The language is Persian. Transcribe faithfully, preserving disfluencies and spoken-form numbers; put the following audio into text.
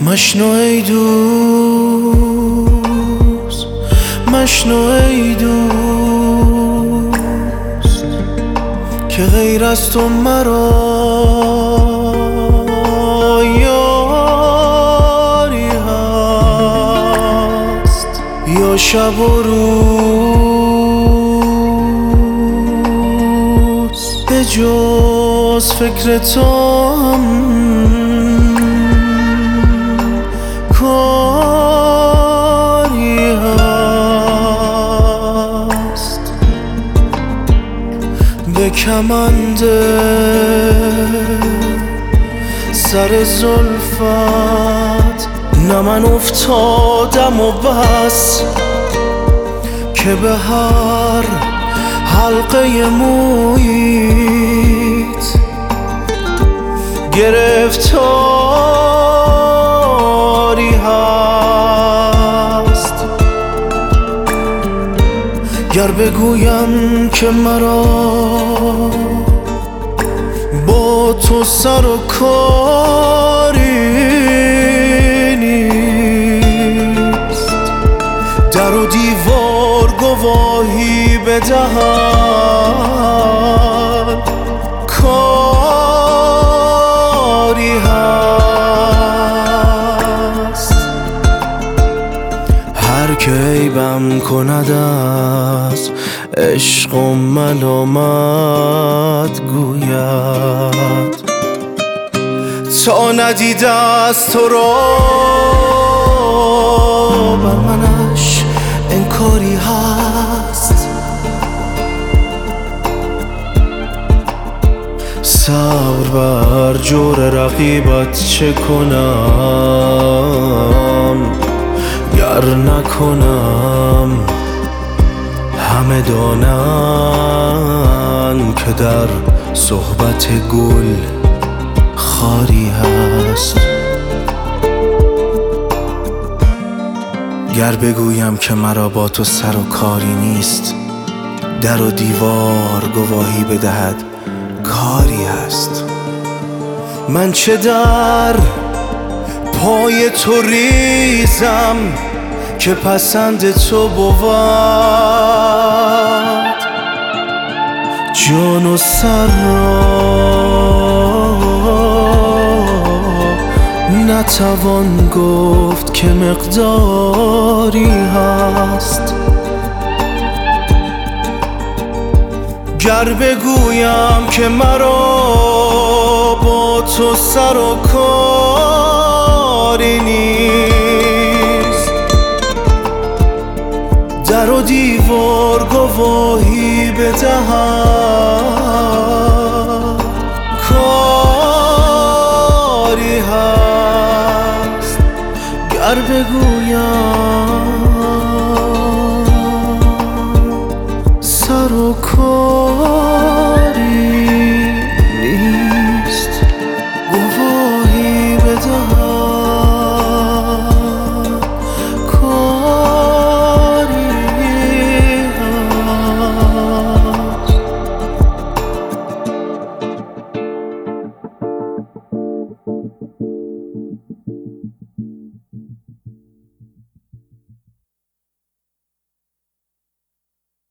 مشنو ای دوست، مشنو ای دوست که غیر از تو مرا یاری هست یا شب و روز به جز فکر تو کاری هست. به کمند سر زلفت نه من افتادم و بس که به هر حلقه مویت گرفتاری هست. گر بگویم که مرا با تو سر و کاری نیست، در و دیوار گواهی بدهد کاری هست. هر که عیبم کند از عشق و ملامت گوید تا ندیده از تو را بر منش انکاری هست. صبر بر جور رقیبت چه کنم گر نکنم همه دانند که در صحبت گل خاری هست. گر بگویم که مرا با تو سر و کاری نیست، در و دیوار گواهی بدهد کاری هست. من چه در پای تو ریزم که پسند تو بود، جان و سر را نتوان گفت که مقداری هست. گر بگویم که مرا با تو سر و کاری نیست، در و دیوار گواهی بدهد کاری هست. گر بگویم سر و کاری